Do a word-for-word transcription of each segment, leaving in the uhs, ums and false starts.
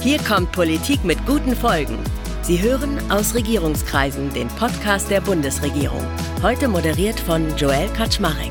Hier kommt Politik mit guten Folgen. Sie hören aus Regierungskreisen den Podcast der Bundesregierung. Heute moderiert von Joel Kaczmarek.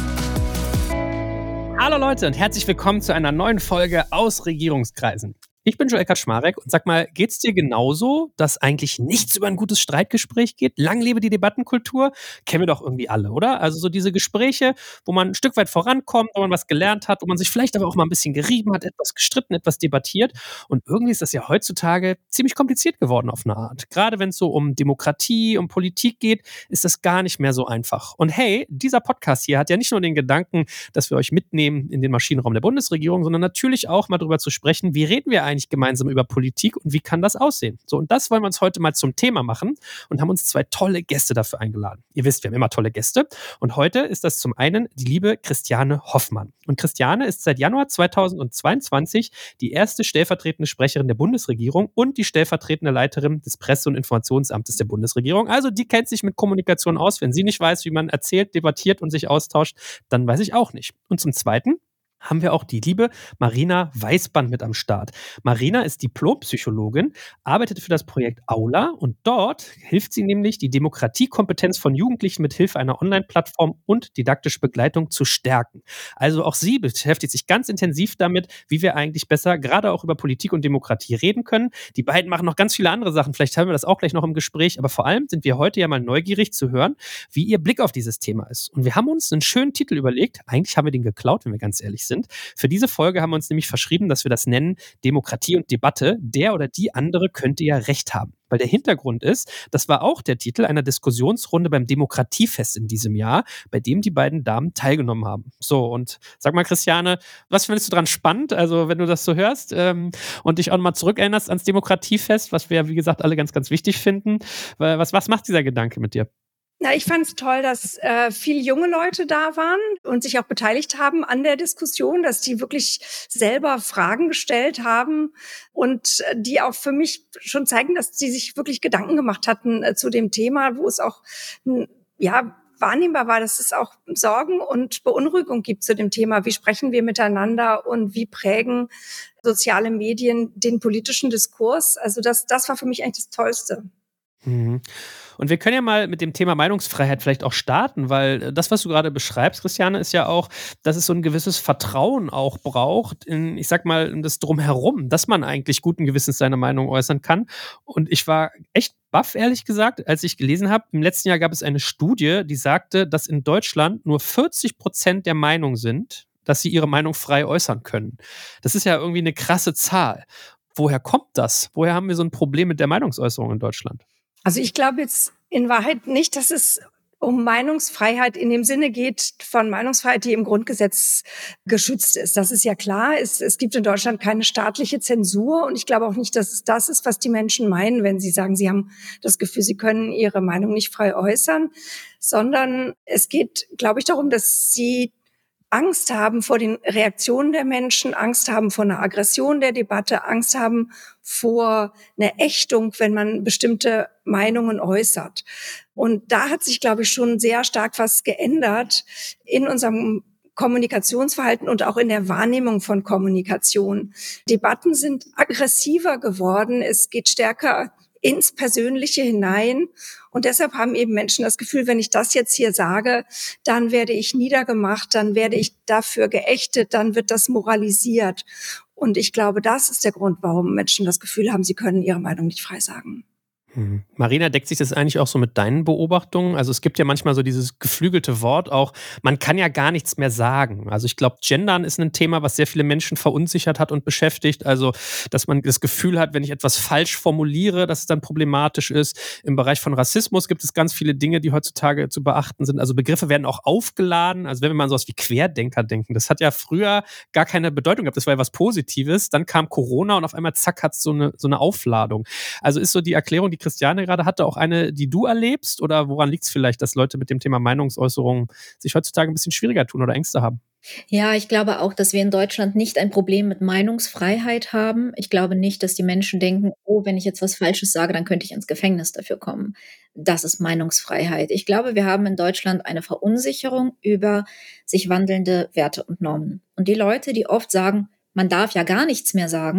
Hallo Leute und herzlich willkommen zu einer neuen Folge aus Regierungskreisen. Ich bin Joel Kaczmarek und sag mal, geht's dir genauso, dass eigentlich nichts über ein gutes Streitgespräch geht? Lang lebe die Debattenkultur? Kennen wir doch irgendwie alle, oder? Also so diese Gespräche, wo man ein Stück weit vorankommt, wo man was gelernt hat, wo man sich vielleicht aber auch mal ein bisschen gerieben hat, etwas gestritten, etwas debattiert. Und irgendwie ist das ja heutzutage ziemlich kompliziert geworden auf eine Art. Gerade wenn es so um Demokratie, um Politik geht, ist das gar nicht mehr so einfach. Und hey, dieser Podcast hier hat ja nicht nur den Gedanken, dass wir euch mitnehmen in den Maschinenraum der Bundesregierung, sondern natürlich auch mal darüber zu sprechen, wie reden wir eigentlich gemeinsam über Politik und wie kann das aussehen? So, und das wollen wir uns heute mal zum Thema machen und haben uns zwei tolle Gäste dafür eingeladen. Ihr wisst, wir haben immer tolle Gäste und heute ist das zum einen die liebe Christiane Hoffmann. Und Christiane ist seit Januar zweitausendzweiundzwanzig die erste stellvertretende Sprecherin der Bundesregierung und die stellvertretende Leiterin des Presse- und Informationsamtes der Bundesregierung. Also die kennt sich mit Kommunikation aus. Wenn sie nicht weiß, wie man erzählt, debattiert und sich austauscht, dann weiß ich auch nicht. Und zum Zweiten haben wir auch die liebe Marina Weißband mit am Start. Marina ist Diplompsychologin, arbeitet für das Projekt Aula und dort hilft sie nämlich, die Demokratiekompetenz von Jugendlichen mit Hilfe einer Online-Plattform und didaktische Begleitung zu stärken. Also auch sie beschäftigt sich ganz intensiv damit, wie wir eigentlich besser gerade auch über Politik und Demokratie reden können. Die beiden machen noch ganz viele andere Sachen, vielleicht haben wir das auch gleich noch im Gespräch, aber vor allem sind wir heute ja mal neugierig zu hören, wie ihr Blick auf dieses Thema ist. Und wir haben uns einen schönen Titel überlegt, eigentlich haben wir den geklaut, wenn wir ganz ehrlich sind. Für diese Folge haben wir uns nämlich verschrieben, dass wir das nennen Demokratie und Debatte. Der oder die andere könnte ja recht haben. Weil der Hintergrund ist, das war auch der Titel einer Diskussionsrunde beim Demokratiefest in diesem Jahr, bei dem die beiden Damen teilgenommen haben. So, und sag mal, Christiane, was findest du dran spannend? Also, wenn du das so hörst ähm, und dich auch nochmal zurückerinnerst ans Demokratiefest, was wir, wie gesagt, alle ganz, ganz wichtig finden. Was, was macht dieser Gedanke mit dir? Na, ich fand es toll, dass äh, viele junge Leute da waren und sich auch beteiligt haben an der Diskussion, dass die wirklich selber Fragen gestellt haben und äh, die auch für mich schon zeigen, dass sie sich wirklich Gedanken gemacht hatten äh, zu dem Thema, wo es auch n, ja wahrnehmbar war, dass es auch Sorgen und Beunruhigung gibt zu dem Thema. Wie sprechen wir miteinander und wie prägen soziale Medien den politischen Diskurs? Also das, das war für mich eigentlich das Tollste. Mhm. Und wir können ja mal mit dem Thema Meinungsfreiheit vielleicht auch starten, weil das, was du gerade beschreibst, Christiane, ist ja auch, dass es so ein gewisses Vertrauen auch braucht in, ich sag mal, in das Drumherum, dass man eigentlich guten Gewissens seine Meinung äußern kann. Und ich war echt baff, ehrlich gesagt, als ich gelesen habe, im letzten Jahr gab es eine Studie, die sagte, dass in Deutschland nur vierzig Prozent der Meinung sind, dass sie ihre Meinung frei äußern können. Das ist ja irgendwie eine krasse Zahl. Woher kommt das? Woher haben wir so ein Problem mit der Meinungsäußerung in Deutschland? Also ich glaube jetzt in Wahrheit nicht, dass es um Meinungsfreiheit in dem Sinne geht von Meinungsfreiheit, die im Grundgesetz geschützt ist. Das ist ja klar. Es, es gibt in Deutschland keine staatliche Zensur und ich glaube auch nicht, dass es das ist, was die Menschen meinen, wenn sie sagen, sie haben das Gefühl, sie können ihre Meinung nicht frei äußern, sondern es geht, glaube ich, darum, dass sie Angst haben vor den Reaktionen der Menschen, Angst haben vor einer Aggression der Debatte, Angst haben vor einer Ächtung, wenn man bestimmte Meinungen äußert. Und da hat sich, glaube ich, schon sehr stark was geändert in unserem Kommunikationsverhalten und auch in der Wahrnehmung von Kommunikation. Debatten sind aggressiver geworden. Es geht stärker ins Persönliche hinein. Und deshalb haben eben Menschen das Gefühl, wenn ich das jetzt hier sage, dann werde ich niedergemacht, dann werde ich dafür geächtet, dann wird das moralisiert. Und ich glaube, das ist der Grund, warum Menschen das Gefühl haben, sie können ihre Meinung nicht frei sagen. Hm. Marina, deckt sich das eigentlich auch so mit deinen Beobachtungen? Also es gibt ja manchmal so dieses geflügelte Wort auch, man kann ja gar nichts mehr sagen. Also ich glaube, Gendern ist ein Thema, was sehr viele Menschen verunsichert hat und beschäftigt. Also, dass man das Gefühl hat, wenn ich etwas falsch formuliere, dass es dann problematisch ist. Im Bereich von Rassismus gibt es ganz viele Dinge, die heutzutage zu beachten sind. Also Begriffe werden auch aufgeladen. Also wenn wir mal an sowas wie Querdenker denken, das hat ja früher gar keine Bedeutung gehabt. Das war ja was Positives. Dann kam Corona und auf einmal zack, hat es so eine, so eine Aufladung. Also ist so die Erklärung, die Christiane gerade hatte, auch eine, die du erlebst? Oder woran liegt es vielleicht, dass Leute mit dem Thema Meinungsäußerung sich heutzutage ein bisschen schwieriger tun oder Ängste haben? Ja, ich glaube auch, dass wir in Deutschland nicht ein Problem mit Meinungsfreiheit haben. Ich glaube nicht, dass die Menschen denken, oh, wenn ich jetzt was Falsches sage, dann könnte ich ins Gefängnis dafür kommen. Das ist Meinungsfreiheit. Ich glaube, wir haben in Deutschland eine Verunsicherung über sich wandelnde Werte und Normen. Und die Leute, die oft sagen, man darf ja gar nichts mehr sagen,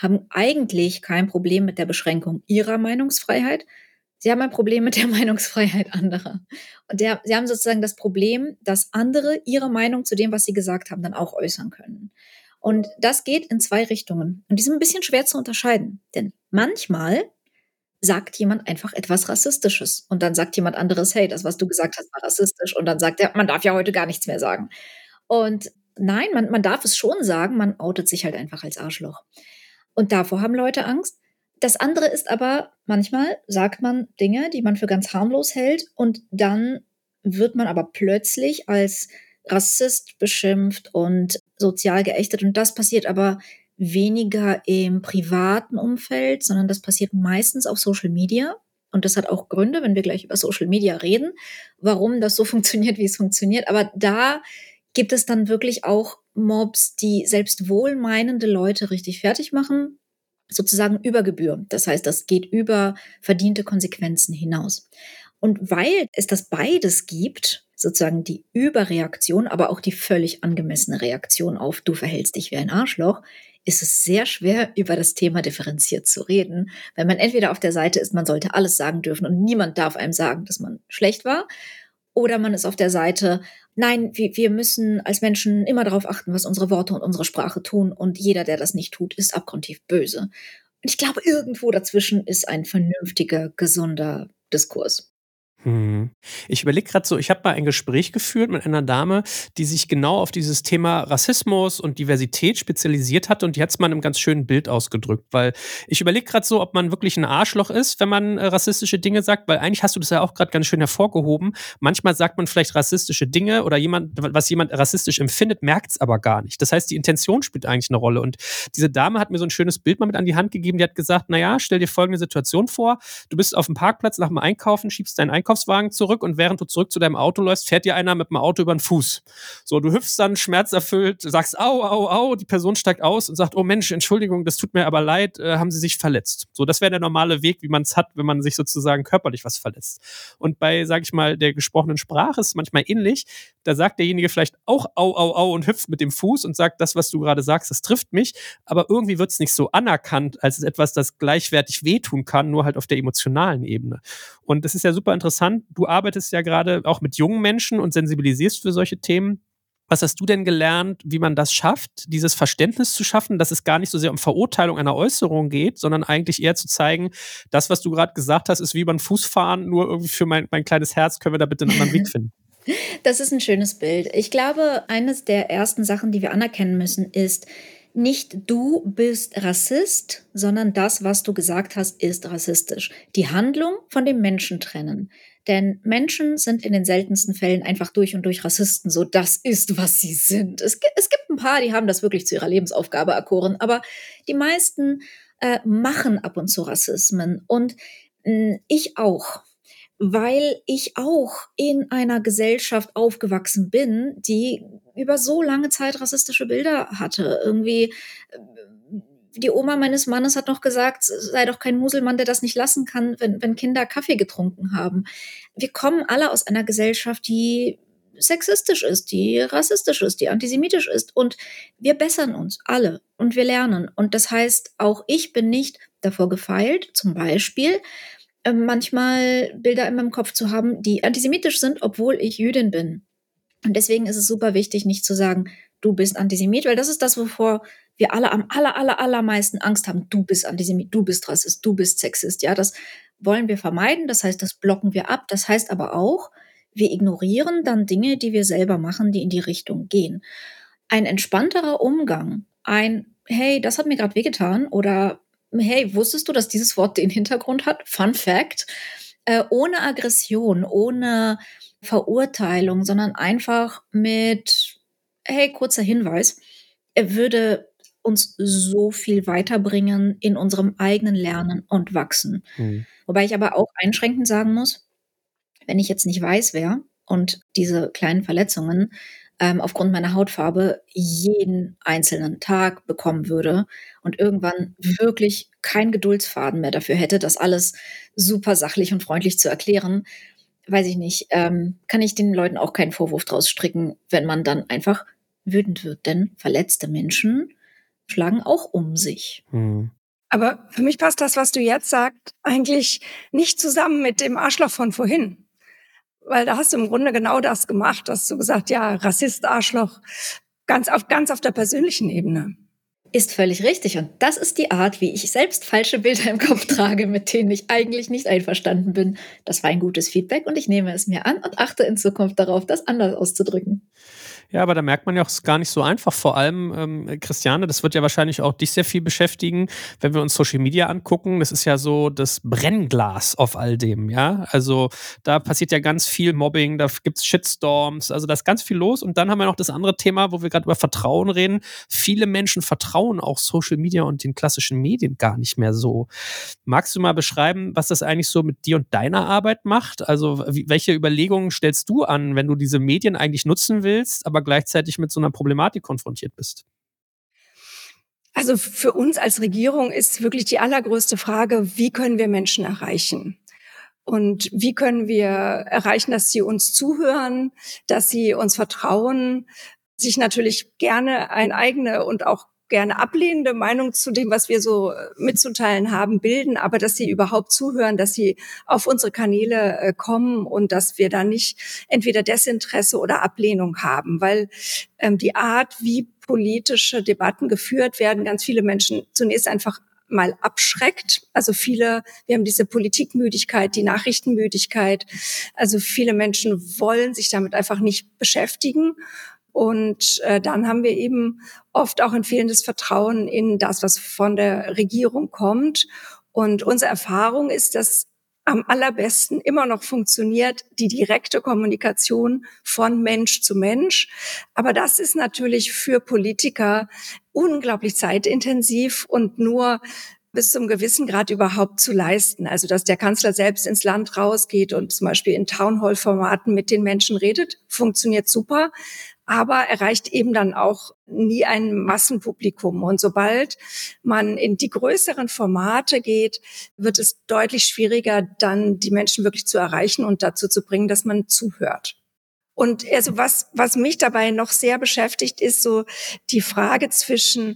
haben eigentlich kein Problem mit der Beschränkung ihrer Meinungsfreiheit. Sie haben ein Problem mit der Meinungsfreiheit anderer. Und der, sie haben sozusagen das Problem, dass andere ihre Meinung zu dem, was sie gesagt haben, dann auch äußern können. Und das geht in zwei Richtungen. Und die sind ein bisschen schwer zu unterscheiden. Denn manchmal sagt jemand einfach etwas Rassistisches. Und dann sagt jemand anderes, hey, das, was du gesagt hast, war rassistisch. Und dann sagt er, man darf ja heute gar nichts mehr sagen. Und nein, man, man darf es schon sagen, man outet sich halt einfach als Arschloch. Und davor haben Leute Angst. Das andere ist aber, manchmal sagt man Dinge, die man für ganz harmlos hält. Und dann wird man aber plötzlich als Rassist beschimpft und sozial geächtet. Und das passiert aber weniger im privaten Umfeld, sondern das passiert meistens auf Social Media. Und das hat auch Gründe, wenn wir gleich über Social Media reden, warum das so funktioniert, wie es funktioniert. Aber da gibt es dann wirklich auch Mobs, die selbst wohlmeinende Leute richtig fertig machen, sozusagen über Gebühr. Das heißt, das geht über verdiente Konsequenzen hinaus. Und weil es das beides gibt, sozusagen die Überreaktion, aber auch die völlig angemessene Reaktion auf du verhältst dich wie ein Arschloch, ist es sehr schwer, über das Thema differenziert zu reden, weil man entweder auf der Seite ist, man sollte alles sagen dürfen und niemand darf einem sagen, dass man schlecht war, oder man ist auf der Seite, nein, wir, wir müssen als Menschen immer darauf achten, was unsere Worte und unsere Sprache tun und jeder, der das nicht tut, ist abgrundtief böse. Und ich glaube, irgendwo dazwischen ist ein vernünftiger, gesunder Diskurs. Hm. Ich überlege gerade so, ich habe mal ein Gespräch geführt mit einer Dame, die sich genau auf dieses Thema Rassismus und Diversität spezialisiert hat und die hat es mal in einem ganz schönen Bild ausgedrückt, weil ich überlege gerade so, ob man wirklich ein Arschloch ist, wenn man äh, rassistische Dinge sagt, weil eigentlich hast du das ja auch gerade ganz schön hervorgehoben. Manchmal sagt man vielleicht rassistische Dinge oder jemand, was jemand rassistisch empfindet, merkt es aber gar nicht. Das heißt, die Intention spielt eigentlich eine Rolle und diese Dame hat mir so ein schönes Bild mal mit an die Hand gegeben, die hat gesagt, naja, stell dir folgende Situation vor, du bist auf dem Parkplatz nach dem Einkaufen, schiebst deinen Einkaufswagen zurück und während du zurück zu deinem Auto läufst, fährt dir einer mit dem Auto über den Fuß. So, du hüpfst dann schmerzerfüllt, sagst au, au, au, die Person steigt aus und sagt, oh Mensch, Entschuldigung, das tut mir aber leid, äh, haben sie sich verletzt. So, das wäre der normale Weg, wie man es hat, wenn man sich sozusagen körperlich was verletzt. Und bei, sag ich mal, der gesprochenen Sprache ist es manchmal ähnlich. Da sagt derjenige vielleicht auch au, au, au und hüpft mit dem Fuß und sagt, das, was du gerade sagst, das trifft mich, aber irgendwie wird es nicht so anerkannt als etwas, das gleichwertig wehtun kann, nur halt auf der emotionalen Ebene. Und das ist ja super interessant. Du arbeitest ja gerade auch mit jungen Menschen und sensibilisierst für solche Themen. Was hast du denn gelernt, wie man das schafft, dieses Verständnis zu schaffen, dass es gar nicht so sehr um Verurteilung einer Äußerung geht, sondern eigentlich eher zu zeigen, das, was du gerade gesagt hast, ist wie beim Fußfahren, nur irgendwie für mein, mein kleines Herz können wir da bitte einen anderen Weg finden. Das ist ein schönes Bild. Ich glaube, eines der ersten Sachen, die wir anerkennen müssen, ist, nicht du bist Rassist, sondern das, was du gesagt hast, ist rassistisch. Die Handlung von dem Menschen trennen. Denn Menschen sind in den seltensten Fällen einfach durch und durch Rassisten. So, das ist, was sie sind. Es, es gibt ein paar, die haben das wirklich zu ihrer Lebensaufgabe erkoren. Aber die meisten äh, machen ab und zu Rassismen. Und mh, ich auch. Weil ich auch in einer Gesellschaft aufgewachsen bin, die über so lange Zeit rassistische Bilder hatte. Irgendwie, die Oma meines Mannes hat noch gesagt, sei doch kein Muselmann, der das nicht lassen kann, wenn, wenn Kinder Kaffee getrunken haben. Wir kommen alle aus einer Gesellschaft, die sexistisch ist, die rassistisch ist, die antisemitisch ist. Und wir bessern uns alle und wir lernen. Und das heißt, auch ich bin nicht davor gefeilt, zum Beispiel manchmal Bilder in meinem Kopf zu haben, die antisemitisch sind, obwohl ich Jüdin bin. Und deswegen ist es super wichtig, nicht zu sagen, du bist Antisemit, weil das ist das, wovor wir alle am aller, aller, allermeisten Angst haben. Du bist Antisemit, du bist Rassist, du bist Sexist. Ja, das wollen wir vermeiden. Das heißt, das blocken wir ab. Das heißt aber auch, wir ignorieren dann Dinge, die wir selber machen, die in die Richtung gehen. Ein entspannterer Umgang, ein, hey, das hat mir gerade wehgetan oder hey, wusstest du, dass dieses Wort den Hintergrund hat? Fun Fact. Äh, ohne Aggression, ohne Verurteilung, sondern einfach mit, hey, kurzer Hinweis, er würde uns so viel weiterbringen in unserem eigenen Lernen und Wachsen. Mhm. Wobei ich aber auch einschränkend sagen muss, wenn ich jetzt nicht weiß, wer und diese kleinen Verletzungen ähm, aufgrund meiner Hautfarbe jeden einzelnen Tag bekommen würde und irgendwann wirklich kein Geduldsfaden mehr dafür hätte, das alles super sachlich und freundlich zu erklären, weiß ich nicht, ähm, kann ich den Leuten auch keinen Vorwurf draus stricken, wenn man dann einfach wütend wird. Denn verletzte Menschen schlagen auch um sich. Hm. Aber für mich passt das, was du jetzt sagst, eigentlich nicht zusammen mit dem Arschloch von vorhin. Weil da hast du im Grunde genau das gemacht, hast du gesagt, ja, Rassist, Arschloch, ganz auf, ganz auf der persönlichen Ebene. Ist völlig richtig. Und das ist die Art, wie ich selbst falsche Bilder im Kopf trage, mit denen ich eigentlich nicht einverstanden bin. Das war ein gutes Feedback und ich nehme es mir an und achte in Zukunft darauf, das anders auszudrücken. Ja, aber da merkt man ja auch, es ist gar nicht so einfach. Vor allem, ähm, Christiane, das wird ja wahrscheinlich auch dich sehr viel beschäftigen, wenn wir uns Social Media angucken. Das ist ja so das Brennglas auf all dem, ja. Also da passiert ja ganz viel Mobbing, da gibt's Shitstorms, also da ist ganz viel los. Und dann haben wir noch das andere Thema, wo wir gerade über Vertrauen reden. Viele Menschen vertrauen auch Social Media und den klassischen Medien gar nicht mehr so. Magst du mal beschreiben, was das eigentlich so mit dir und deiner Arbeit macht? Also wie, welche Überlegungen stellst du an, wenn du diese Medien eigentlich nutzen willst, aber gleichzeitig mit so einer Problematik konfrontiert bist? Also für uns als Regierung ist wirklich die allergrößte Frage, wie können wir Menschen erreichen? Und wie können wir erreichen, dass sie uns zuhören, dass sie uns vertrauen, sich natürlich gerne eine eigene und auch gerne ablehnende Meinung zu dem, was wir so mitzuteilen haben, bilden, aber dass sie überhaupt zuhören, dass sie auf unsere Kanäle äh, kommen und dass wir da nicht entweder Desinteresse oder Ablehnung haben, weil ähm, die Art, wie politische Debatten geführt werden, ganz viele Menschen zunächst einfach mal abschreckt. Also viele, wir haben diese Politikmüdigkeit, die Nachrichtenmüdigkeit. Also viele Menschen wollen sich damit einfach nicht beschäftigen. Und äh, dann haben wir eben oft auch ein fehlendes Vertrauen in das, was von der Regierung kommt. Und unsere Erfahrung ist, dass am allerbesten immer noch funktioniert die direkte Kommunikation von Mensch zu Mensch. Aber das ist natürlich für Politiker unglaublich zeitintensiv und nur bis zum gewissen Grad überhaupt zu leisten. Also, dass der Kanzler selbst ins Land rausgeht und zum Beispiel in Townhall-Formaten mit den Menschen redet, funktioniert super, aber erreicht eben dann auch nie ein Massenpublikum. Und sobald man in die größeren Formate geht, wird es deutlich schwieriger, dann die Menschen wirklich zu erreichen und dazu zu bringen, dass man zuhört. Und also was, was mich dabei noch sehr beschäftigt, ist so die Frage zwischen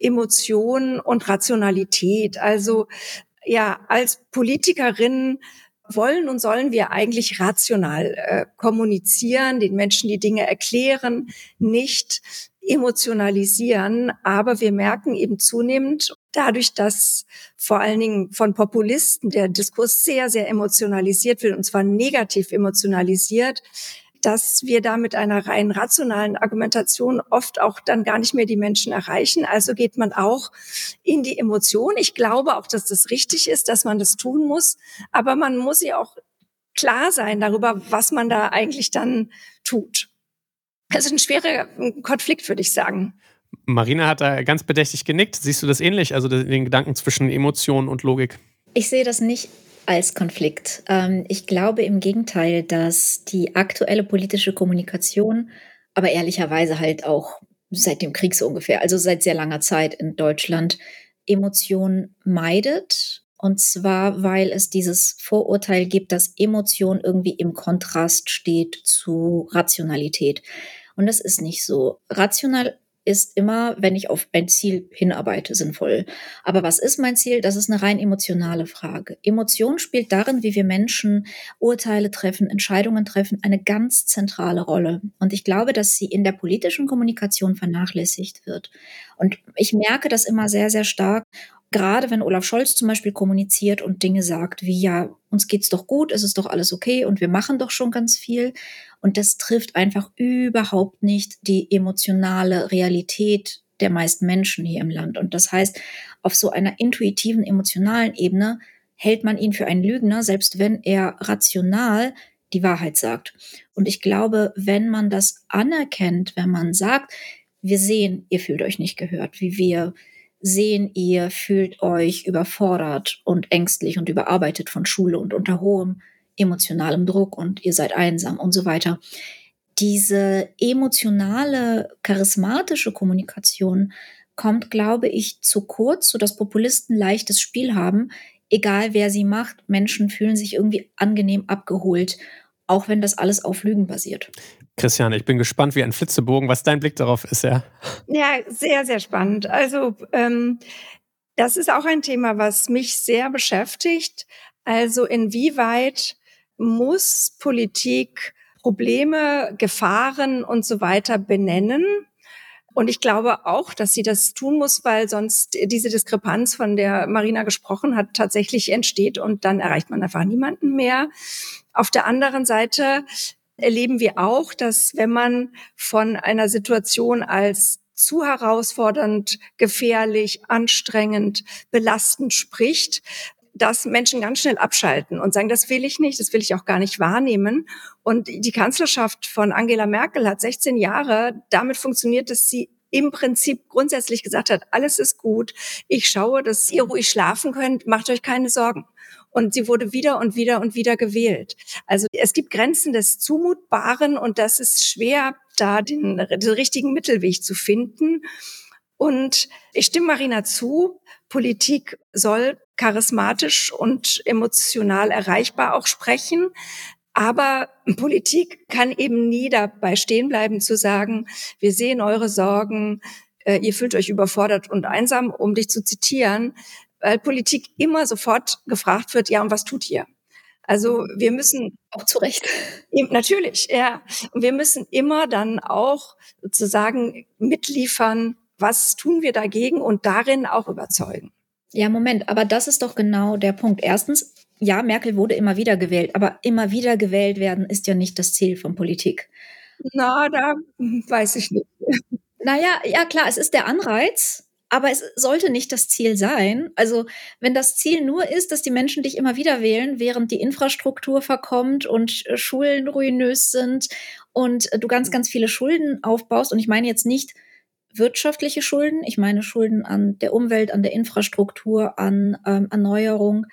Emotion und Rationalität. Also ja, als Politikerin wollen und sollen wir eigentlich rational äh, kommunizieren, den Menschen die Dinge erklären, nicht emotionalisieren. Aber wir merken eben zunehmend, dadurch, dass vor allen Dingen von Populisten der Diskurs sehr, sehr emotionalisiert wird, und zwar negativ emotionalisiert, dass wir da mit einer rein rationalen Argumentation oft auch dann gar nicht mehr die Menschen erreichen. Also geht man auch in die Emotion. Ich glaube auch, dass das richtig ist, dass man das tun muss. Aber man muss ja auch klar sein darüber, was man da eigentlich dann tut. Das ist ein schwerer Konflikt, würde ich sagen. Marina hat da ganz bedächtig genickt. Siehst du das ähnlich? Also den Gedanken zwischen Emotion und Logik? Ich sehe das nicht als Konflikt. Ich glaube im Gegenteil, dass die aktuelle politische Kommunikation, aber ehrlicherweise halt auch seit dem Krieg so ungefähr, also seit sehr langer Zeit in Deutschland, Emotion meidet. Und zwar, weil es dieses Vorurteil gibt, dass Emotion irgendwie im Kontrast steht zu Rationalität. Und das ist nicht so. Rational ist immer, wenn ich auf ein Ziel hinarbeite, sinnvoll. Aber was ist mein Ziel? Das ist eine rein emotionale Frage. Emotion spielt darin, wie wir Menschen Urteile treffen, Entscheidungen treffen, eine ganz zentrale Rolle. Und ich glaube, dass sie in der politischen Kommunikation vernachlässigt wird. Und ich merke das immer sehr, sehr stark. Gerade wenn Olaf Scholz zum Beispiel kommuniziert und Dinge sagt, wie ja, uns geht's doch gut, es ist doch alles okay und wir machen doch schon ganz viel. Und das trifft einfach überhaupt nicht die emotionale Realität der meisten Menschen hier im Land. Und das heißt, auf so einer intuitiven, emotionalen Ebene hält man ihn für einen Lügner, selbst wenn er rational die Wahrheit sagt. Und ich glaube, wenn man das anerkennt, wenn man sagt, wir sehen, ihr fühlt euch nicht gehört, wie wir sehen, ihr fühlt euch überfordert und ängstlich und überarbeitet von Schule und unter hohem emotionalem Druck und ihr seid einsam und so weiter. Diese emotionale, charismatische Kommunikation kommt, glaube ich, zu kurz, sodass Populisten leichtes Spiel haben, egal wer sie macht. Menschen fühlen sich irgendwie angenehm abgeholt auch wenn das alles auf Lügen basiert. Christiane, ich bin gespannt wie ein Flitzebogen, was dein Blick darauf ist, ja. Ja, sehr, sehr spannend. Also ähm, das ist auch ein Thema, was mich sehr beschäftigt. Also inwieweit muss Politik Probleme, Gefahren und so weiter benennen? Und ich glaube auch, dass sie das tun muss, weil sonst diese Diskrepanz, von der Marina gesprochen hat, tatsächlich entsteht und dann erreicht man einfach niemanden mehr. Auf der anderen Seite erleben wir auch, dass wenn man von einer Situation als zu herausfordernd, gefährlich, anstrengend, belastend spricht, dass Menschen ganz schnell abschalten und sagen, das will ich nicht, das will ich auch gar nicht wahrnehmen. Und die Kanzlerschaft von Angela Merkel hat sechzehn Jahre damit funktioniert, dass sie im Prinzip grundsätzlich gesagt hat, alles ist gut, ich schaue, dass ihr ruhig schlafen könnt, macht euch keine Sorgen. Und sie wurde wieder und wieder und wieder gewählt. Also es gibt Grenzen des Zumutbaren und das ist schwer, da den, den richtigen Mittelweg zu finden. Und ich stimme Marina zu, Politik soll charismatisch und emotional erreichbar auch sprechen. Aber Politik kann eben nie dabei stehen bleiben zu sagen, wir sehen eure Sorgen, äh, ihr fühlt euch überfordert und einsam, um dich zu zitieren, weil Politik immer sofort gefragt wird, ja, und was tut ihr? Also wir müssen auch zu Recht. Natürlich, ja. Und wir müssen immer dann auch sozusagen mitliefern, was tun wir dagegen und darin auch überzeugen. Ja, Moment, aber das ist doch genau der Punkt. Erstens, ja, Merkel wurde immer wieder gewählt, aber immer wieder gewählt werden ist ja nicht das Ziel von Politik. Na, da weiß ich nicht. Naja, ja klar, es ist der Anreiz, aber es sollte nicht das Ziel sein. Also wenn das Ziel nur ist, dass die Menschen dich immer wieder wählen, während die Infrastruktur verkommt und Schulen ruinös sind und du ganz, ganz viele Schulden aufbaust, und ich meine jetzt nicht wirtschaftliche Schulden, ich meine Schulden an der Umwelt, an der Infrastruktur, an ähm, Erneuerung,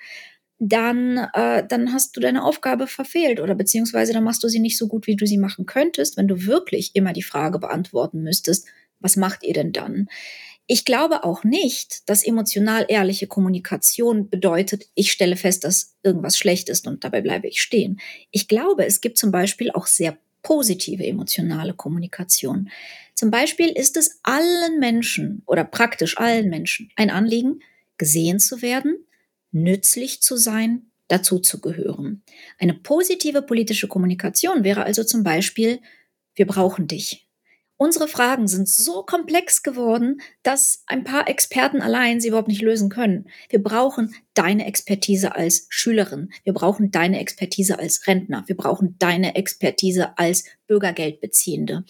dann, äh, dann hast du deine Aufgabe verfehlt oder beziehungsweise dann machst du sie nicht so gut, wie du sie machen könntest, wenn du wirklich immer die Frage beantworten müsstest, was macht ihr denn dann? Ich glaube auch nicht, dass emotional ehrliche Kommunikation bedeutet, ich stelle fest, dass irgendwas schlecht ist und dabei bleibe ich stehen. Ich glaube, es gibt zum Beispiel auch sehr positive emotionale Kommunikation. Zum Beispiel ist es allen Menschen oder praktisch allen Menschen ein Anliegen, gesehen zu werden, nützlich zu sein, dazu zu gehören. Eine positive politische Kommunikation wäre also zum Beispiel, wir brauchen dich. Unsere Fragen sind so komplex geworden, dass ein paar Experten allein sie überhaupt nicht lösen können. Wir brauchen deine Expertise als Schülerin. Wir brauchen deine Expertise als Rentner. Wir brauchen deine Expertise als Bürgergeldbeziehende.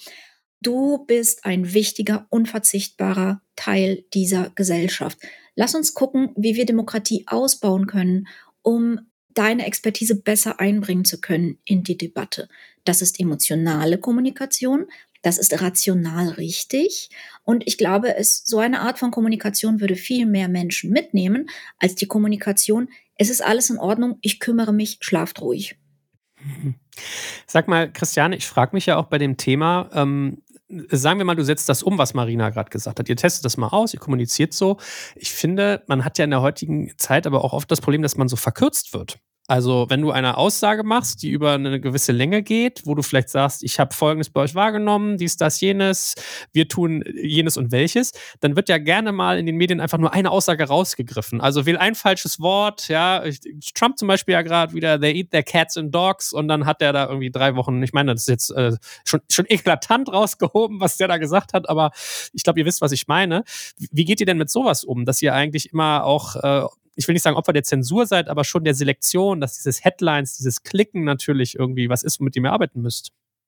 Du bist ein wichtiger, unverzichtbarer Teil dieser Gesellschaft. Lass uns gucken, wie wir Demokratie ausbauen können, um deine Expertise besser einbringen zu können in die Debatte. Das ist emotionale Kommunikation. Das ist rational richtig. Und ich glaube, es, so eine Art von Kommunikation würde viel mehr Menschen mitnehmen, als die Kommunikation, es ist alles in Ordnung, ich kümmere mich, schlaft ruhig. Sag mal, Christiane, ich frage mich ja auch bei dem Thema, ähm, sagen wir mal, du setzt das um, was Marina gerade gesagt hat. Ihr testet das mal aus, ihr kommuniziert so. Ich finde, man hat ja in der heutigen Zeit aber auch oft das Problem, dass man so verkürzt wird. Also wenn du eine Aussage machst, die über eine gewisse Länge geht, wo du vielleicht sagst, ich habe Folgendes bei euch wahrgenommen, dies, das, jenes, wir tun jenes und welches, dann wird ja gerne mal in den Medien einfach nur eine Aussage rausgegriffen. Also wähl ein falsches Wort, ja, Trump zum Beispiel ja gerade wieder, they eat their cats and dogs, und dann hat der da irgendwie drei Wochen, ich meine, das ist jetzt äh, schon, schon eklatant rausgehoben, was der da gesagt hat, aber ich glaube, ihr wisst, was ich meine. Wie geht ihr denn mit sowas um, dass ihr eigentlich immer auch äh, ich will nicht sagen Opfer der Zensur seid, aber schon der Selektion, dass dieses Headlines, dieses Klicken natürlich irgendwie was ist, mit dem ihr arbeiten müsst?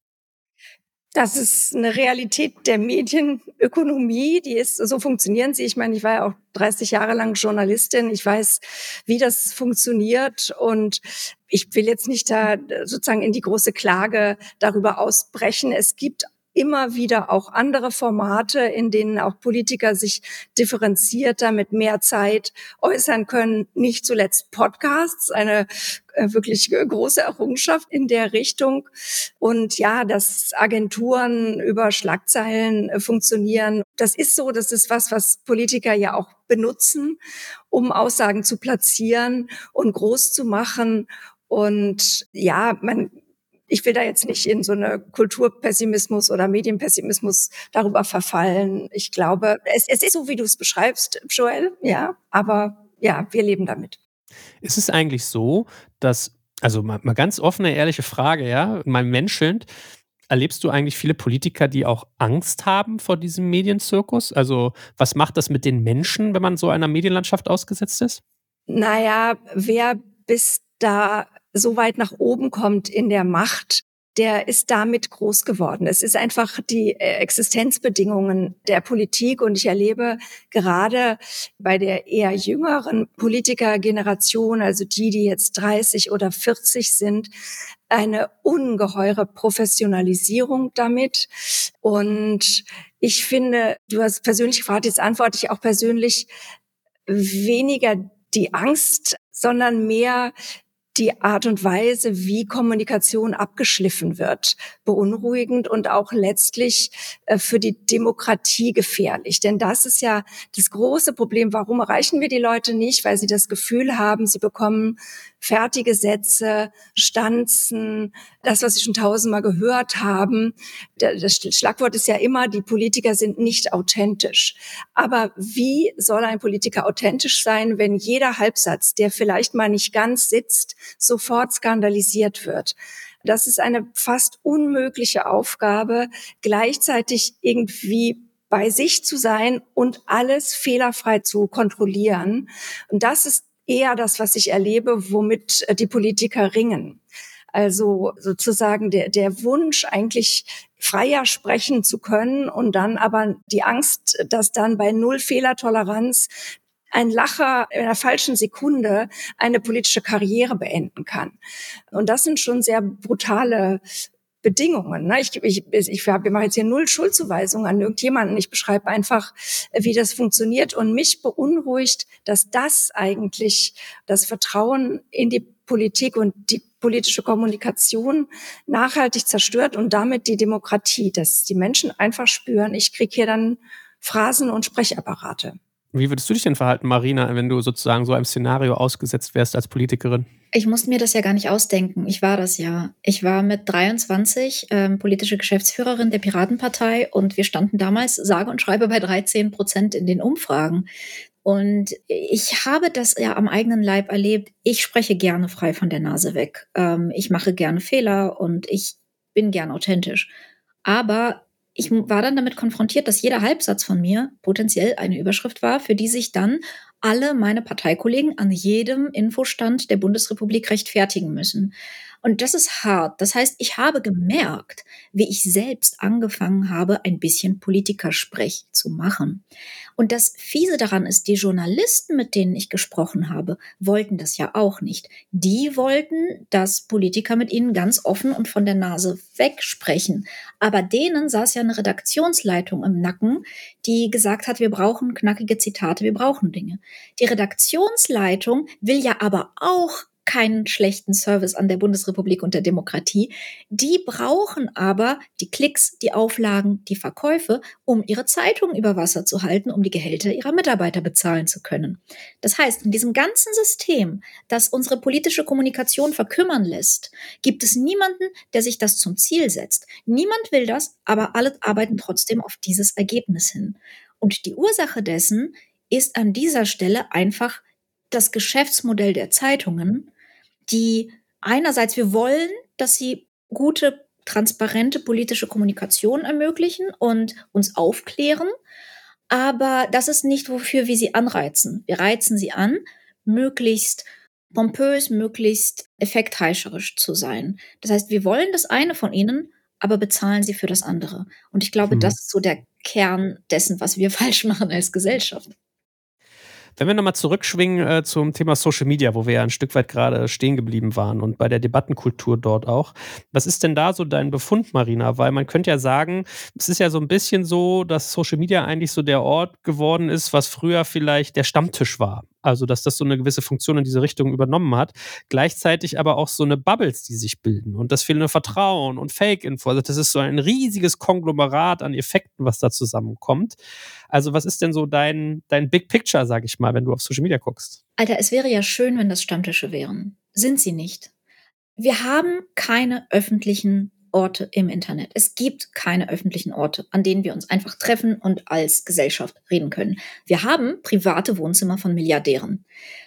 Das ist eine Realität der Medienökonomie, die ist, so funktionieren sie. Ich meine, ich war ja auch dreißig Jahre lang Journalistin. Ich weiß, wie das funktioniert, und ich will jetzt nicht da sozusagen in die große Klage darüber ausbrechen. Es gibt immer wieder auch andere Formate, in denen auch Politiker sich differenzierter mit mehr Zeit äußern können. Nicht zuletzt Podcasts, eine äh, wirklich große Errungenschaft in der Richtung. Und ja, dass Agenturen über Schlagzeilen äh, funktionieren, das ist so, das ist was, was Politiker ja auch benutzen, um Aussagen zu platzieren und groß zu machen. Und ja, man ich will da jetzt nicht in so eine Kulturpessimismus oder Medienpessimismus darüber verfallen. Ich glaube, es, es ist so, wie du es beschreibst, Joel, ja, aber ja, wir leben damit. Ist es eigentlich so, dass, also mal, mal ganz offene, ehrliche Frage, ja, mal menschelnd, erlebst du eigentlich viele Politiker, die auch Angst haben vor diesem Medienzirkus? Also was macht das mit den Menschen, wenn man so einer Medienlandschaft ausgesetzt ist? Naja, wer bis da so weit nach oben kommt in der Macht, der ist damit groß geworden. Es ist einfach die äh, Existenzbedingungen der Politik. Und ich erlebe gerade bei der eher jüngeren Politikergeneration, also die, die jetzt dreißig oder vierzig sind, eine ungeheure Professionalisierung damit. Und ich finde, du hast persönlich gefragt, jetzt antworte ich auch persönlich, weniger die Angst, sondern mehr die Art und Weise, wie Kommunikation abgeschliffen wird, beunruhigend und auch letztlich äh, für die Demokratie gefährlich. Denn das ist ja das große Problem. Warum erreichen wir die Leute nicht? Weil sie das Gefühl haben, sie bekommen fertige Sätze, Stanzen, das, was sie schon tausendmal gehört haben. Das Schlagwort ist ja immer, die Politiker sind nicht authentisch. Aber wie soll ein Politiker authentisch sein, wenn jeder Halbsatz, der vielleicht mal nicht ganz sitzt, sofort skandalisiert wird? Das ist eine fast unmögliche Aufgabe, gleichzeitig irgendwie bei sich zu sein und alles fehlerfrei zu kontrollieren. Und das ist eher das, was ich erlebe, womit die Politiker ringen. Also sozusagen der, der Wunsch, eigentlich freier sprechen zu können und dann aber die Angst, dass dann bei null Fehlertoleranz ein Lacher in einer falschen Sekunde eine politische Karriere beenden kann. Und das sind schon sehr brutale Bedingungen. Ich, ich, ich, wir machen jetzt hier null Schuldzuweisungen an irgendjemanden. Ich beschreibe einfach, wie das funktioniert. Und mich beunruhigt, dass das eigentlich das Vertrauen in die Politik und die politische Kommunikation nachhaltig zerstört und damit die Demokratie, dass die Menschen einfach spüren, ich kriege hier dann Phrasen und Sprechapparate. Wie würdest du dich denn verhalten, Marina, wenn du sozusagen so einem Szenario ausgesetzt wärst als Politikerin? Ich musste mir das ja gar nicht ausdenken. Ich war das ja. Ich war mit dreiundzwanzig ähm, politische Geschäftsführerin der Piratenpartei und wir standen damals sage und schreibe bei dreizehn Prozent in den Umfragen. Und ich habe das ja am eigenen Leib erlebt. Ich spreche gerne frei von der Nase weg. Ähm, ich mache gerne Fehler und ich bin gern authentisch. Aber ich war dann damit konfrontiert, dass jeder Halbsatz von mir potenziell eine Überschrift war, für die sich dann alle meine Parteikollegen an jedem Infostand der Bundesrepublik rechtfertigen müssen. Und das ist hart. Das heißt, ich habe gemerkt, wie ich selbst angefangen habe, ein bisschen Politikersprech zu machen. Und das Fiese daran ist, die Journalisten, mit denen ich gesprochen habe, wollten das ja auch nicht. Die wollten, dass Politiker mit ihnen ganz offen und von der Nase wegsprechen. Aber denen saß ja eine Redaktionsleitung im Nacken, die gesagt hat, wir brauchen knackige Zitate, wir brauchen Dinge. Die Redaktionsleitung will ja aber auch keinen schlechten Service an der Bundesrepublik und der Demokratie. Die brauchen aber die Klicks, die Auflagen, die Verkäufe, um ihre Zeitung über Wasser zu halten, um die Gehälter ihrer Mitarbeiter bezahlen zu können. Das heißt, in diesem ganzen System, das unsere politische Kommunikation verkümmern lässt, gibt es niemanden, der sich das zum Ziel setzt. Niemand will das, aber alle arbeiten trotzdem auf dieses Ergebnis hin. Und die Ursache dessen ist an dieser Stelle einfach das Geschäftsmodell der Zeitungen, die einerseits, wir wollen, dass sie gute, transparente politische Kommunikation ermöglichen und uns aufklären, aber das ist nicht, wofür wir sie anreizen. Wir reizen sie an, möglichst pompös, möglichst effektheischerisch zu sein. Das heißt, wir wollen das eine von ihnen, aber bezahlen sie für das andere. Und ich glaube, hm. das ist so der Kern dessen, was wir falsch machen als Gesellschaft. Wenn wir nochmal zurückschwingen äh, zum Thema Social Media, wo wir ja ein Stück weit gerade stehen geblieben waren und bei der Debattenkultur dort auch. Was ist denn da so dein Befund, Marina? Weil man könnte ja sagen, es ist ja so ein bisschen so, dass Social Media eigentlich so der Ort geworden ist, was früher vielleicht der Stammtisch war. Also, dass das so eine gewisse Funktion in diese Richtung übernommen hat. Gleichzeitig aber auch so eine Bubbles, die sich bilden und das fehlende Vertrauen und Fake-Info. Also, das ist so ein riesiges Konglomerat an Effekten, was da zusammenkommt. Also, was ist denn so dein, dein Big Picture, sag ich mal, wenn du auf Social Media guckst? Alter, es wäre ja schön, wenn das Stammtische wären. Sind sie nicht. Wir haben keine öffentlichen Orte im Internet. Es gibt keine öffentlichen Orte, an denen wir uns einfach treffen und als Gesellschaft reden können. Wir haben private Wohnzimmer von Milliardären.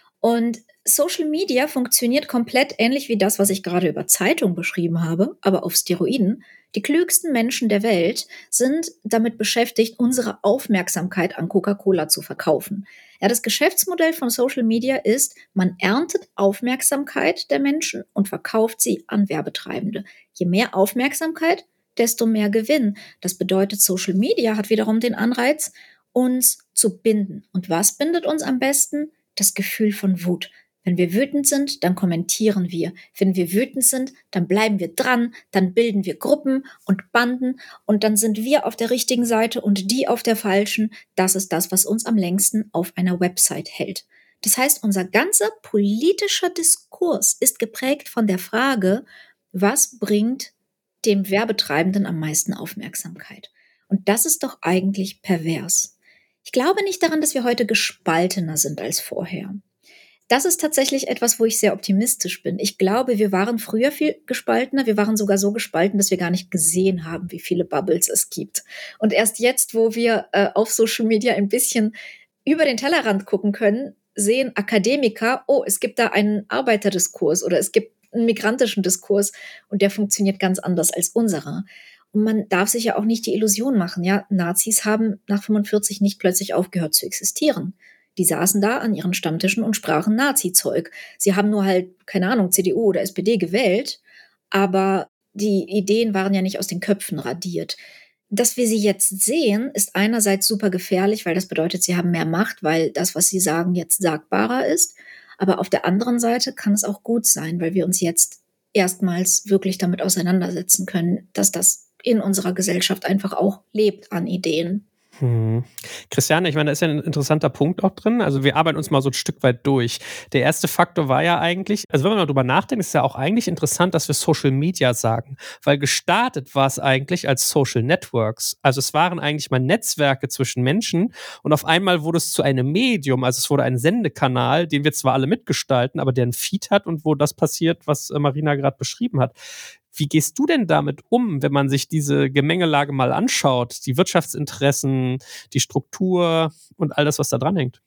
Und Social Media funktioniert komplett ähnlich wie das, was ich gerade über Zeitung beschrieben habe, aber auf Steroiden. Die klügsten Menschen der Welt sind damit beschäftigt, unsere Aufmerksamkeit an Coca-Cola zu verkaufen. Ja, das Geschäftsmodell von Social Media ist, man erntet Aufmerksamkeit der Menschen und verkauft sie an Werbetreibende. Je mehr Aufmerksamkeit, desto mehr Gewinn. Das bedeutet, Social Media hat wiederum den Anreiz, uns zu binden. Und was bindet uns am besten? Das Gefühl von Wut. Wenn wir wütend sind, dann kommentieren wir. Wenn wir wütend sind, dann bleiben wir dran, dann bilden wir Gruppen und Banden und dann sind wir auf der richtigen Seite und die auf der falschen. Das ist das, was uns am längsten auf einer Website hält. Das heißt, unser ganzer politischer Diskurs ist geprägt von der Frage, was bringt dem Werbetreibenden am meisten Aufmerksamkeit? Und das ist doch eigentlich pervers. Ich glaube nicht daran, dass wir heute gespaltener sind als vorher. Das ist tatsächlich etwas, wo ich sehr optimistisch bin. Ich glaube, wir waren früher viel gespaltener. Wir waren sogar so gespalten, dass wir gar nicht gesehen haben, wie viele Bubbles es gibt. Und erst jetzt, wo wir äh, auf Social Media ein bisschen über den Tellerrand gucken können, sehen Akademiker, oh, es gibt da einen Arbeiterdiskurs oder es gibt einen migrantischen Diskurs und der funktioniert ganz anders als unserer. Und man darf sich ja auch nicht die Illusion machen, ja, Nazis haben nach fünfundvierzig nicht plötzlich aufgehört zu existieren. Die saßen da an ihren Stammtischen und sprachen Nazi-Zeug. Sie haben nur halt, keine Ahnung, C D U oder S P D gewählt, aber die Ideen waren ja nicht aus den Köpfen radiert. Dass wir sie jetzt sehen, ist einerseits super gefährlich, weil das bedeutet, sie haben mehr Macht, weil das, was sie sagen, jetzt sagbarer ist. Aber auf der anderen Seite kann es auch gut sein, weil wir uns jetzt erstmals wirklich damit auseinandersetzen können, dass das in unserer Gesellschaft einfach auch lebt an Ideen. Hm. Christiane, ich meine, da ist ja ein interessanter Punkt auch drin. Also wir arbeiten uns mal so ein Stück weit durch. Der erste Faktor war ja eigentlich, also wenn man mal drüber nachdenkt, ist es ja auch eigentlich interessant, dass wir Social Media sagen. Weil gestartet war es eigentlich als Social Networks. Also es waren eigentlich mal Netzwerke zwischen Menschen und auf einmal wurde es zu einem Medium. Also es wurde ein Sendekanal, den wir zwar alle mitgestalten, aber der ein Feed hat und wo das passiert, was Marina gerade beschrieben hat. Wie gehst du denn damit um, wenn man sich diese Gemengelage mal anschaut? Die Wirtschaftsinteressen, die Struktur und all das, was da dran hängt?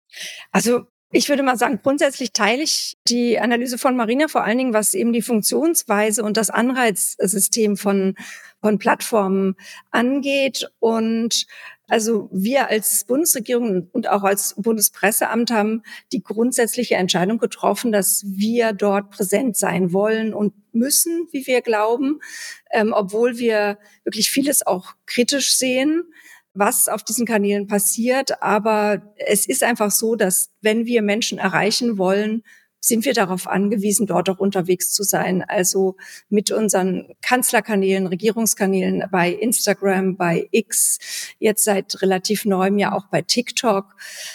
Also ich würde mal sagen, grundsätzlich teile ich die Analyse von Marina, vor allen Dingen, was eben die Funktionsweise und das Anreizsystem von, von Plattformen angeht. Und also wir als Bundesregierung und auch als Bundespresseamt haben die grundsätzliche Entscheidung getroffen, dass wir dort präsent sein wollen und müssen, wie wir glauben, ähm, obwohl wir wirklich vieles auch kritisch sehen, was auf diesen Kanälen passiert. Aber es ist einfach so, dass wenn wir Menschen erreichen wollen, sind wir darauf angewiesen, dort auch unterwegs zu sein. Also mit unseren Kanzlerkanälen, Regierungskanälen bei Instagram, bei X, jetzt seit relativ neuem ja auch bei TikTok.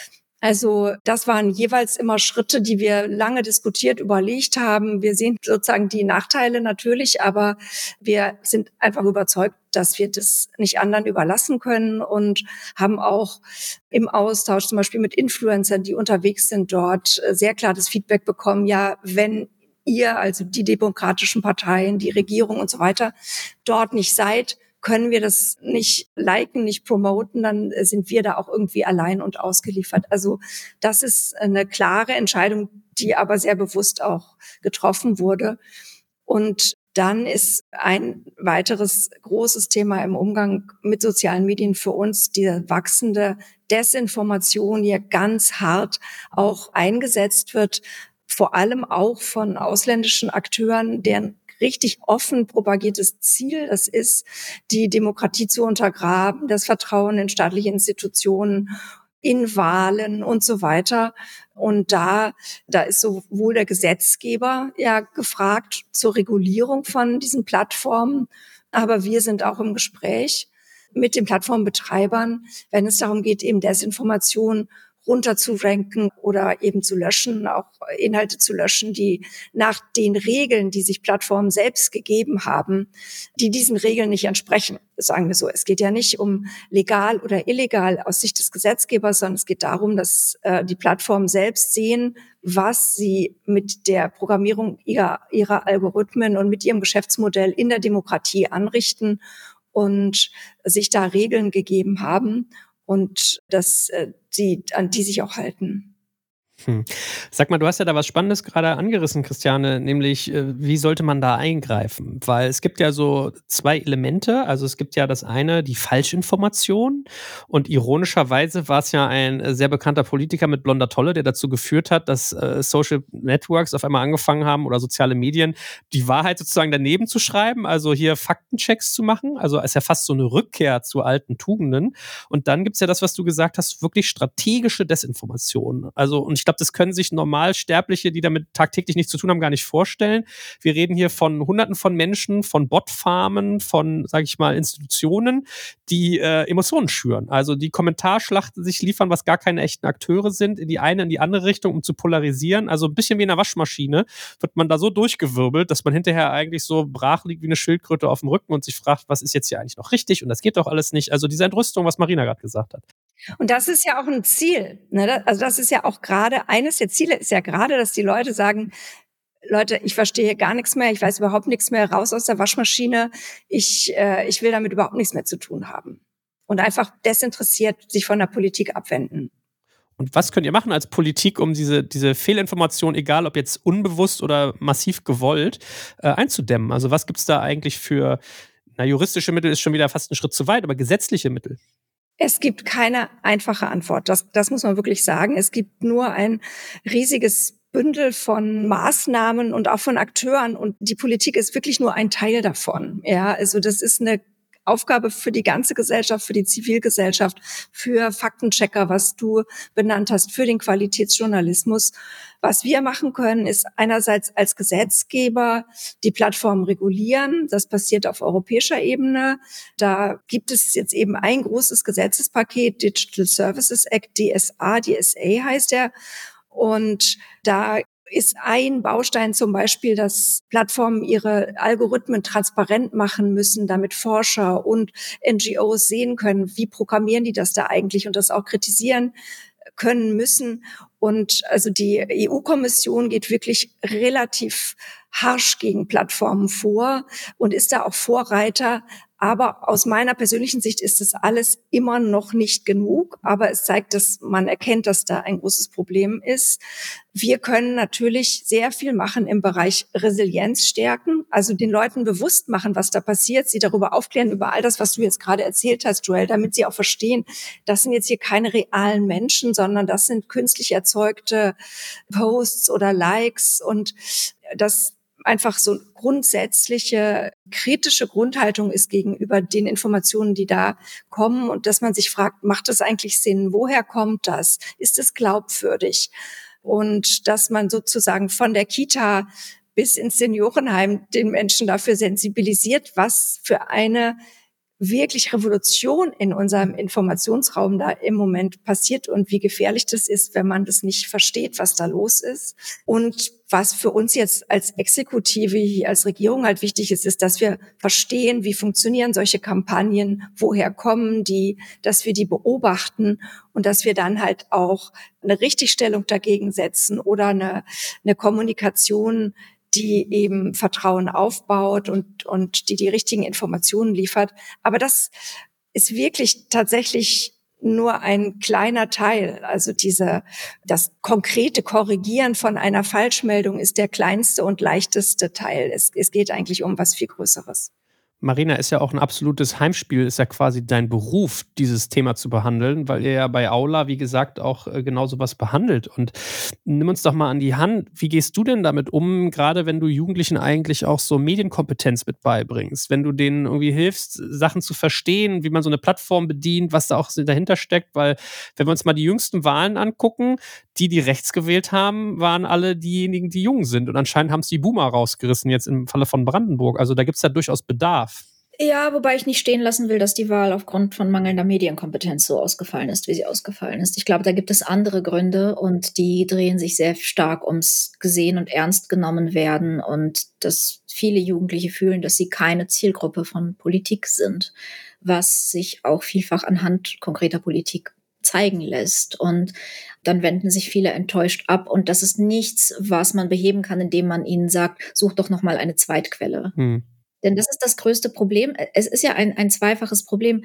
Also das waren jeweils immer Schritte, die wir lange diskutiert, überlegt haben. Wir sehen sozusagen die Nachteile natürlich, aber wir sind einfach überzeugt, dass wir das nicht anderen überlassen können und haben auch im Austausch zum Beispiel mit Influencern, die unterwegs sind dort, sehr klar das Feedback bekommen, ja, wenn ihr, also die demokratischen Parteien, die Regierung und so weiter, dort nicht seid, können wir das nicht liken, nicht promoten, dann sind wir da auch irgendwie allein und ausgeliefert. Also das ist eine klare Entscheidung, die aber sehr bewusst auch getroffen wurde. Und dann ist ein weiteres großes Thema im Umgang mit sozialen Medien für uns die wachsende Desinformation, die ja ganz hart auch eingesetzt wird, vor allem auch von ausländischen Akteuren, deren richtig offen propagiertes Ziel das ist, die Demokratie zu untergraben, das Vertrauen in staatliche Institutionen, in Wahlen und so weiter. Und da, da ist sowohl der Gesetzgeber ja gefragt zur Regulierung von diesen Plattformen, aber wir sind auch im Gespräch mit den Plattformbetreibern, wenn es darum geht, eben Desinformation runter zu ranken oder eben zu löschen, auch Inhalte zu löschen, die nach den Regeln, die sich Plattformen selbst gegeben haben, die diesen Regeln nicht entsprechen. Sagen wir so. Es geht ja nicht um legal oder illegal aus Sicht des Gesetzgebers, sondern es geht darum, dass äh, die Plattformen selbst sehen, was sie mit der Programmierung ihrer, ihrer Algorithmen und mit ihrem Geschäftsmodell in der Demokratie anrichten und sich da Regeln gegeben haben und dass äh, die, an die sich auch halten. Hm. Sag mal, du hast ja da was Spannendes gerade angerissen, Christiane, nämlich äh, wie sollte man da eingreifen? Weil es gibt ja so zwei Elemente. Also es gibt ja das eine, die Falschinformation, und ironischerweise war es ja ein äh, sehr bekannter Politiker mit blonder Tolle, der dazu geführt hat, dass äh, Social Networks auf einmal angefangen haben oder soziale Medien, die Wahrheit sozusagen daneben zu schreiben, also hier Faktenchecks zu machen. Also ist ja fast so eine Rückkehr zu alten Tugenden. Und dann gibt's ja das, was du gesagt hast, wirklich strategische Desinformation. Also, und ich glaube, das können sich Normalsterbliche, die damit tagtäglich nichts zu tun haben, gar nicht vorstellen. Wir reden hier von Hunderten von Menschen, von Botfarmen, von, sage ich mal, Institutionen, die äh, Emotionen schüren. Also die Kommentarschlachten sich liefern, was gar keine echten Akteure sind, in die eine, in die andere Richtung, um zu polarisieren. Also ein bisschen wie in einer Waschmaschine wird man da so durchgewirbelt, dass man hinterher eigentlich so brach liegt wie eine Schildkröte auf dem Rücken und sich fragt, was ist jetzt hier eigentlich noch richtig? Und das geht doch alles nicht. Also diese Entrüstung, was Marina gerade gesagt hat. Und das ist ja auch ein Ziel. Ne? Also das ist ja auch gerade, eines der Ziele ist ja gerade, dass die Leute sagen, Leute, ich verstehe gar nichts mehr, ich weiß überhaupt nichts mehr, raus aus der Waschmaschine, ich, äh, ich will damit überhaupt nichts mehr zu tun haben. Und einfach desinteressiert sich von der Politik abwenden. Und was könnt ihr machen als Politik, um diese, diese Fehlinformation, egal ob jetzt unbewusst oder massiv gewollt, äh, einzudämmen? Also was gibt's da eigentlich für, na, juristische Mittel ist schon wieder fast ein Schritt zu weit, aber gesetzliche Mittel? Es gibt keine einfache Antwort. Das, das muss man wirklich sagen. Es gibt nur ein riesiges Bündel von Maßnahmen und auch von Akteuren. Und die Politik ist wirklich nur ein Teil davon. Ja, also das ist eine Aufgabe für die ganze Gesellschaft, für die Zivilgesellschaft, für Faktenchecker, was du benannt hast, für den Qualitätsjournalismus. Was wir machen können, ist einerseits als Gesetzgeber die Plattformen regulieren. Das passiert auf europäischer Ebene. Da gibt es jetzt eben ein großes Gesetzespaket, Digital Services Act, D S A, D S A heißt der. Und da ist ein Baustein zum Beispiel, dass Plattformen ihre Algorithmen transparent machen müssen, damit Forscher und N G Os sehen können, wie programmieren die das da eigentlich und das auch kritisieren können müssen. Und also die E U-Kommission geht wirklich relativ harsch gegen Plattformen vor und ist da auch Vorreiter. Aber aus meiner persönlichen Sicht ist das alles immer noch nicht genug. Aber es zeigt, dass man erkennt, dass da ein großes Problem ist. Wir können natürlich sehr viel machen im Bereich Resilienz stärken, also den Leuten bewusst machen, was da passiert, sie darüber aufklären, über all das, was du jetzt gerade erzählt hast, Joel, damit sie auch verstehen, das sind jetzt hier keine realen Menschen, sondern das sind künstlich erzeugte Posts oder Likes und das einfach so grundsätzliche kritische Grundhaltung ist gegenüber den Informationen, die da kommen und dass man sich fragt, macht das eigentlich Sinn? Woher kommt das? Ist es glaubwürdig? Und dass man sozusagen von der Kita bis ins Seniorenheim den Menschen dafür sensibilisiert, was für eine wirklich Revolution in unserem Informationsraum da im Moment passiert und wie gefährlich das ist, wenn man das nicht versteht, was da los ist. Und was für uns jetzt als Exekutive, als Regierung halt wichtig ist, ist, dass wir verstehen, wie funktionieren solche Kampagnen, woher kommen die, dass wir die beobachten und dass wir dann halt auch eine Richtigstellung dagegen setzen oder eine, eine Kommunikation, die eben Vertrauen aufbaut und, und die die richtigen Informationen liefert. Aber das ist wirklich tatsächlich nur ein kleiner Teil. Also diese, das konkrete Korrigieren von einer Falschmeldung ist der kleinste und leichteste Teil. Es, es geht eigentlich um was viel Größeres. Marina, ist ja auch ein absolutes Heimspiel, ist ja quasi dein Beruf, dieses Thema zu behandeln, weil ihr ja bei Aula, wie gesagt, auch äh, genau sowas behandelt. Und nimm uns doch mal an die Hand, wie gehst du denn damit um, gerade wenn du Jugendlichen eigentlich auch so Medienkompetenz mit beibringst, wenn du denen irgendwie hilfst, Sachen zu verstehen, wie man so eine Plattform bedient, was da auch dahinter steckt, weil wenn wir uns mal die jüngsten Wahlen angucken, die, die rechts gewählt haben, waren alle diejenigen, die jung sind und anscheinend haben es die Boomer rausgerissen, jetzt im Falle von Brandenburg. Also da gibt es ja durchaus Bedarf. Ja, wobei ich nicht stehen lassen will, dass die Wahl aufgrund von mangelnder Medienkompetenz so ausgefallen ist, wie sie ausgefallen ist. Ich glaube, da gibt es andere Gründe und die drehen sich sehr stark ums gesehen und ernst genommen werden und dass viele Jugendliche fühlen, dass sie keine Zielgruppe von Politik sind, was sich auch vielfach anhand konkreter Politik zeigen lässt. Und dann wenden sich viele enttäuscht ab und das ist nichts, was man beheben kann, indem man ihnen sagt, such doch noch mal eine Zweitquelle. Hm. Denn das ist das größte Problem. Es ist ja ein, ein zweifaches Problem.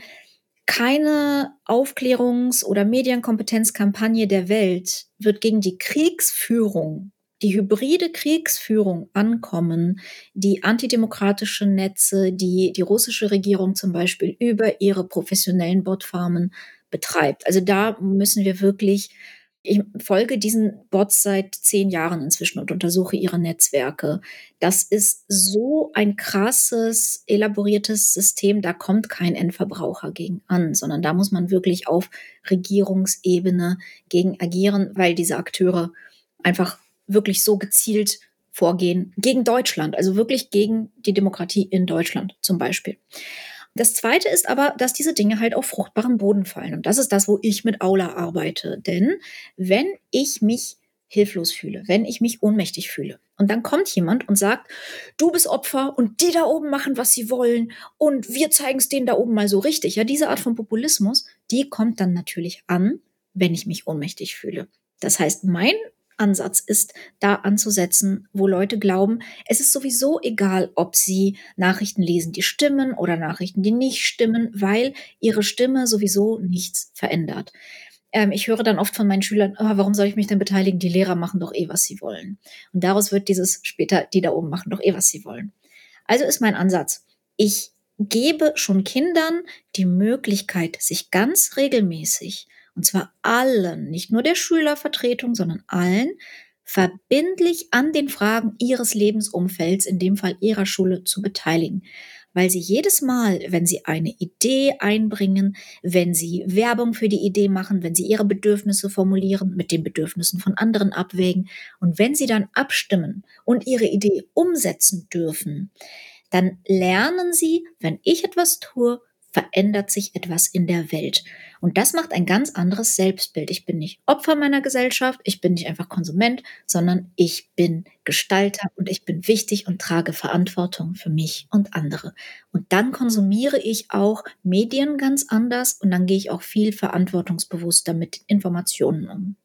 Keine Aufklärungs- oder Medienkompetenzkampagne der Welt wird gegen die Kriegsführung, die hybride Kriegsführung ankommen, die antidemokratische Netze, die die russische Regierung zum Beispiel über ihre professionellen Botfarmen betreibt. Also da müssen wir wirklich, ich folge diesen Bots seit zehn Jahren inzwischen und untersuche ihre Netzwerke. Das ist so ein krasses, elaboriertes System, da kommt kein Endverbraucher gegen an, sondern da muss man wirklich auf Regierungsebene gegen agieren, weil diese Akteure einfach wirklich so gezielt vorgehen gegen Deutschland, also wirklich gegen die Demokratie in Deutschland zum Beispiel. Das Zweite ist aber, dass diese Dinge halt auf fruchtbaren Boden fallen. Und das ist das, wo ich mit Aula arbeite. Denn wenn ich mich hilflos fühle, wenn ich mich ohnmächtig fühle und dann kommt jemand und sagt, du bist Opfer und die da oben machen, was sie wollen und wir zeigen es denen da oben mal so richtig. Ja, diese Art von Populismus, die kommt dann natürlich an, wenn ich mich ohnmächtig fühle. Das heißt, mein Ansatz ist, da anzusetzen, wo Leute glauben, es ist sowieso egal, ob sie Nachrichten lesen, die stimmen oder Nachrichten, die nicht stimmen, weil ihre Stimme sowieso nichts verändert. Ähm, ich höre dann oft von meinen Schülern, oh, warum soll ich mich denn beteiligen? Die Lehrer machen doch eh, was sie wollen. Und daraus wird dieses später, die da oben machen doch eh, was sie wollen. Also ist mein Ansatz, ich gebe schon Kindern die Möglichkeit, sich ganz regelmäßig, und zwar allen, nicht nur der Schülervertretung, sondern allen, verbindlich an den Fragen ihres Lebensumfelds, in dem Fall ihrer Schule, zu beteiligen. Weil sie jedes Mal, wenn sie eine Idee einbringen, wenn sie Werbung für die Idee machen, wenn sie ihre Bedürfnisse formulieren, mit den Bedürfnissen von anderen abwägen und wenn sie dann abstimmen und ihre Idee umsetzen dürfen, dann lernen sie, wenn ich etwas tue, verändert sich etwas in der Welt. Und das macht ein ganz anderes Selbstbild. Ich bin nicht Opfer meiner Gesellschaft, ich bin nicht einfach Konsument, sondern ich bin Gestalter und ich bin wichtig und trage Verantwortung für mich und andere. Und dann konsumiere ich auch Medien ganz anders und dann gehe ich auch viel verantwortungsbewusster mit Informationen um.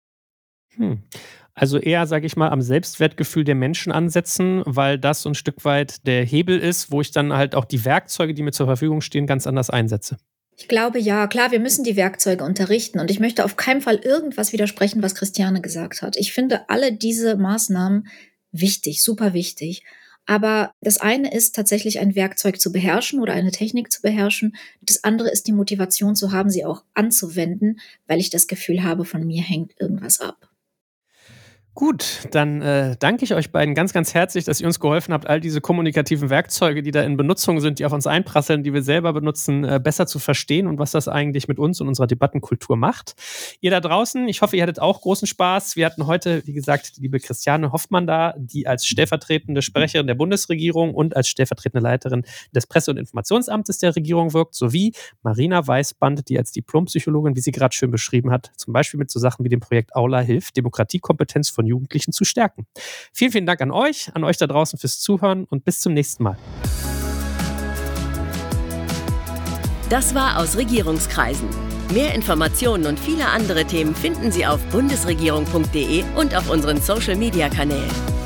Hm. Also eher, sage ich mal, am Selbstwertgefühl der Menschen ansetzen, weil das so ein Stück weit der Hebel ist, wo ich dann halt auch die Werkzeuge, die mir zur Verfügung stehen, ganz anders einsetze. Ich glaube, ja, klar, wir müssen die Werkzeuge unterrichten und ich möchte auf keinen Fall irgendwas widersprechen, was Christiane gesagt hat. Ich finde alle diese Maßnahmen wichtig, super wichtig. Aber das eine ist tatsächlich ein Werkzeug zu beherrschen oder eine Technik zu beherrschen. Das andere ist die Motivation zu haben, sie auch anzuwenden, weil ich das Gefühl habe, von mir hängt irgendwas ab. Gut, dann äh, danke ich euch beiden ganz, ganz herzlich, dass ihr uns geholfen habt, all diese kommunikativen Werkzeuge, die da in Benutzung sind, die auf uns einprasseln, die wir selber benutzen, äh, besser zu verstehen und was das eigentlich mit uns und unserer Debattenkultur macht. Ihr da draußen, ich hoffe, ihr hattet auch großen Spaß. Wir hatten heute, wie gesagt, die liebe Christiane Hoffmann da, die als stellvertretende Sprecherin der Bundesregierung und als stellvertretende Leiterin des Presse- und Informationsamtes der Regierung wirkt, sowie Marina Weißband, die als Diplompsychologin, wie sie gerade schön beschrieben hat, zum Beispiel mit so Sachen wie dem Projekt Aula hilft, Demokratiekompetenz von Jugendlichen zu stärken. Vielen, vielen Dank an euch, an euch da draußen fürs Zuhören und bis zum nächsten Mal. Das war aus Regierungskreisen. Mehr Informationen und viele andere Themen finden Sie auf bundesregierung punkt de und auf unseren Social-Media-Kanälen.